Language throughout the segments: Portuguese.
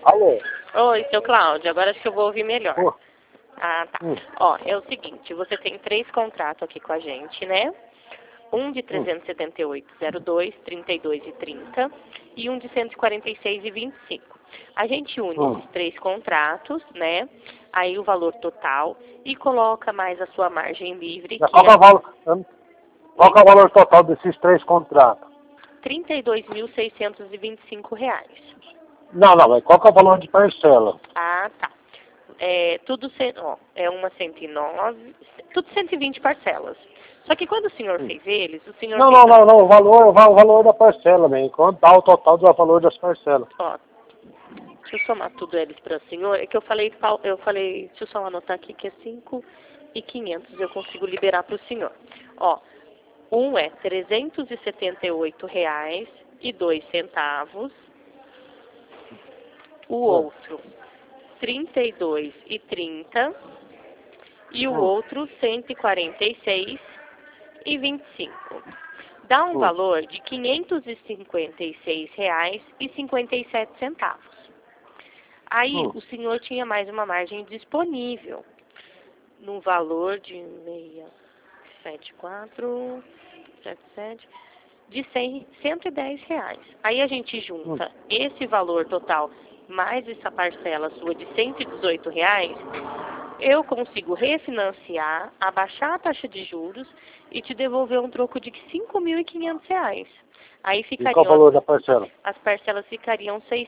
Alô? Oi, seu Cláudio, agora acho que eu vou ouvir melhor. Pô. Ah, tá. Ó, é o seguinte, você tem 3 contratos aqui com a gente, né? Um de 378,02, 32 e 30 e um de 146 e 25. A gente une esses 3 contratos, né? Aí o valor total e coloca mais a sua margem livre, que Qual que é o valor total desses 3 contratos? R$ 32.625. Não, mas qual que é o valor de parcela? Ah, tá. É, tudo, é uma 109, tudo 120 parcelas. Só que quando o senhor fez eles, o senhor Não, fez... o valor da parcela, né? Quanto dá o total do valor das parcelas? Ó, deixa eu somar tudo eles para o senhor. É que eu falei, deixa eu só anotar aqui que é 5.500, eu consigo liberar para o senhor. Ó, um é R$ 378,02. O outro, 32,30 e o outro 146,25. Dá um valor de R$ 556,57. Aí o senhor tinha mais uma margem disponível no valor de 67477 de R$ 110. Aí a gente junta esse valor total mais essa parcela sua de R$ 118, eu consigo refinanciar, abaixar a taxa de juros e te devolver um troco de R$ 5.500. Aí E qual o valor da parcela? as parcelas ficariam R$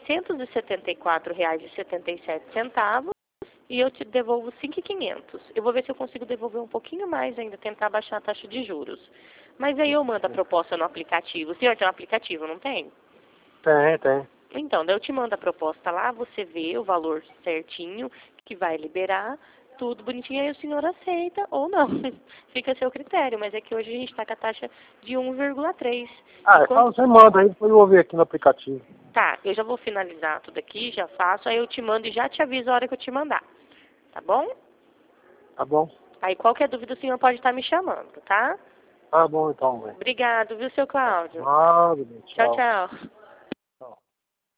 674,77 e eu te devolvo R$ 5.500. Eu vou ver se eu consigo devolver um pouquinho mais ainda, tentar abaixar a taxa de juros. Mas aí eu mando a proposta no aplicativo. O senhor tem um aplicativo, não tem? Tem. Então, daí eu te mando a proposta lá, você vê o valor certinho que vai liberar, tudo bonitinho, aí o senhor aceita ou não. Fica a seu critério, mas é que hoje a gente está com a taxa de 1,3. Então você manda aí, depois eu vou ver aqui no aplicativo. Tá, eu já vou finalizar tudo aqui, já faço, aí eu te mando e já te aviso a hora que eu te mandar. Tá bom? Tá bom. Aí qualquer dúvida o senhor pode estar me chamando, tá? Tá bom então, velho. Obrigado, viu, seu Cláudio? Nada, Tchau, tchau.